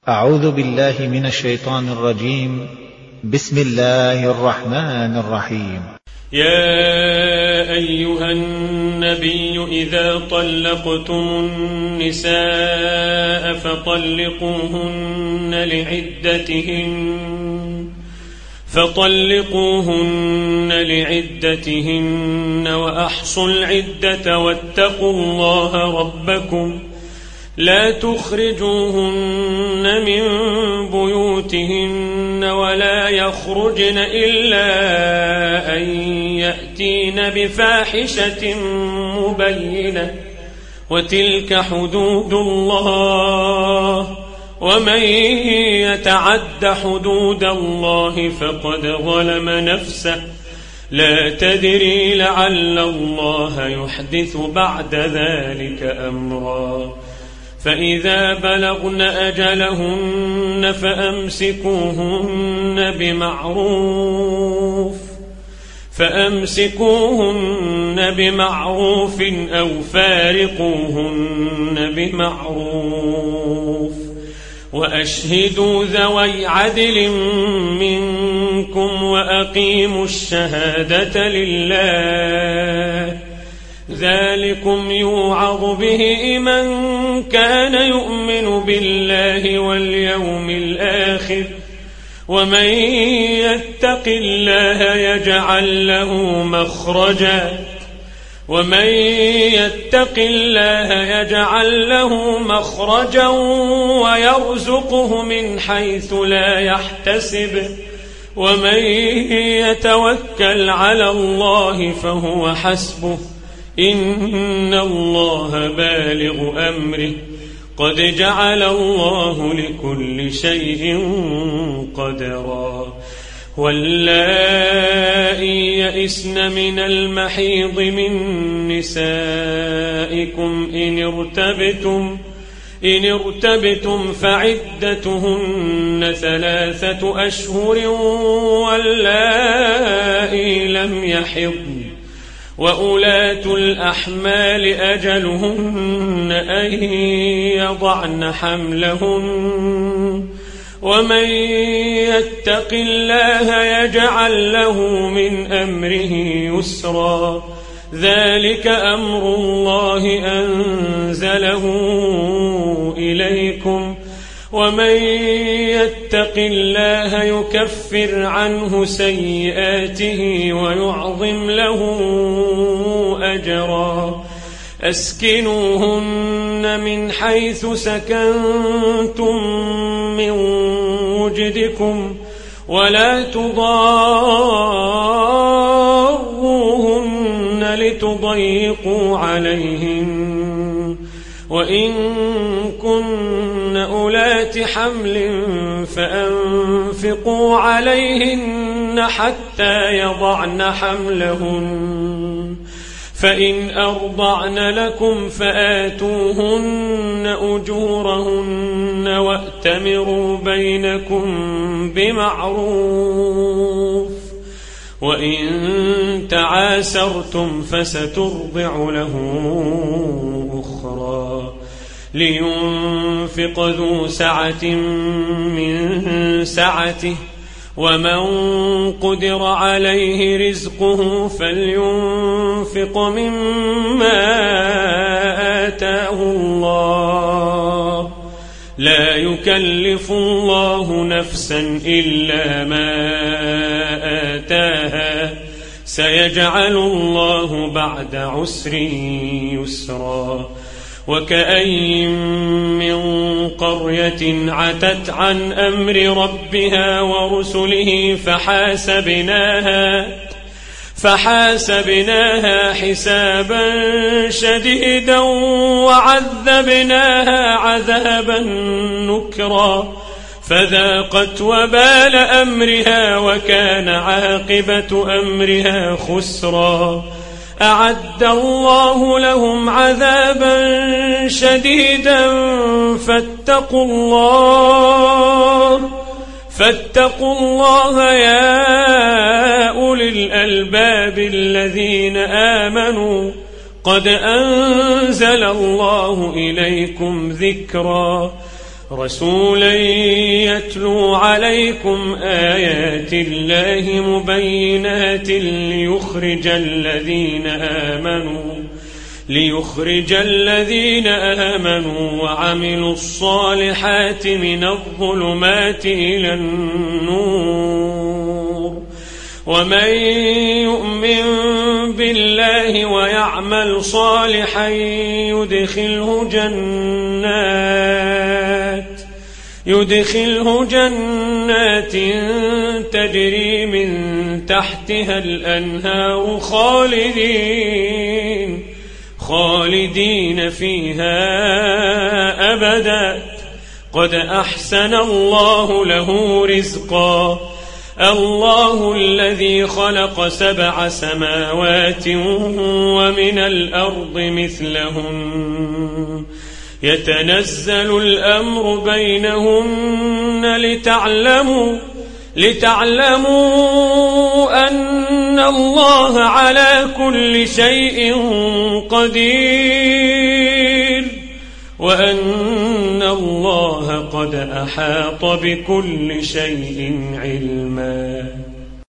أعوذ بالله من الشيطان الرجيم. بسم الله الرحمن الرحيم. يا أيها النبي إذا طلقتم النساء فطلقوهن لعدتهن وأحصوا العدة واتقوا الله ربكم لا تخرجوهن من بيوتهن ولا يخرجن إلا أن يأتين بفاحشة مبينة وتلك حدود الله ومن يتعد حدود الله فقد ظلم نفسه لا تدري لعل الله يحدث بعد ذلك أمرا فإذا بلغن أجلهن فأمسكوهن بمعروف أو فارقوهن بمعروف وأشهدوا ذوي عدل منكم وأقيموا الشهادة لله ذلكم يوعظ به من كان يؤمن بالله واليوم الآخر ومن يتق الله يجعل له مخرجا ويرزقه من حيث لا يحتسب ومن يتوكل على الله فهو حسبه إن الله بالغ أمره قد جعل الله لكل شيء قدرا واللائي يئسن من المحيض من نسائكم إن ارتبتم فعدتهن 3 أشهر واللائي لم يحضن وأولاة الأحمال أجلهن أن يضعن حملهن ومن يتق الله يجعل له من أمره يسرا ذلك أمر الله أنزله إليكم ومن يتق الله يكفر عنه سيئاته ويعظم له أجرا أسكنوهن من حيث سكنتم من وجدكم ولا تضاروهن لتضيقوا عليهن وإن كن أولات حمل فأنفقوا عليهن حتى يضعن حملهن فإن أرضعن لكم فآتوهن أجورهن وأتمروا بينكم بمعروف وإن تعاسرتم فسترضع له أخرى لينفق ذو سعة من سعته ومن قدر عليه رزقه فلينفق مما آتاه الله لا يكلف الله نفسا إلا ما آتاها سيجعل الله بعد عسر يسرا وكأين من قرية عتت عن أمر ربها ورسله فحاسبناها حسابا شديدا وعذبناها عذابا نكرا فذاقت وبال أمرها وكان عاقبة أمرها خسرا أعد الله لهم عذابا شديدا فاتقوا الله يا أولي الألباب الذين آمنوا قد أنزل الله إليكم ذكرا رسولا يتلو عليكم آيات الله مبينات ليخرج الذين آمنوا وعملوا الصالحات من الظلمات إلى النور. ومن يؤمن بالله ويعمل صالحا يدخله جنات تجري من تحتها الأنهار خالدين فيها أبدا. قد أحسن الله له رزقا. الله الذي خلق 7 سماوات ومن الأرض مثلهن يتنزل الأمر بينهن لتعلموا أن الله على كل شيء قدير وأن الله قد أحاط بكل شيء علما.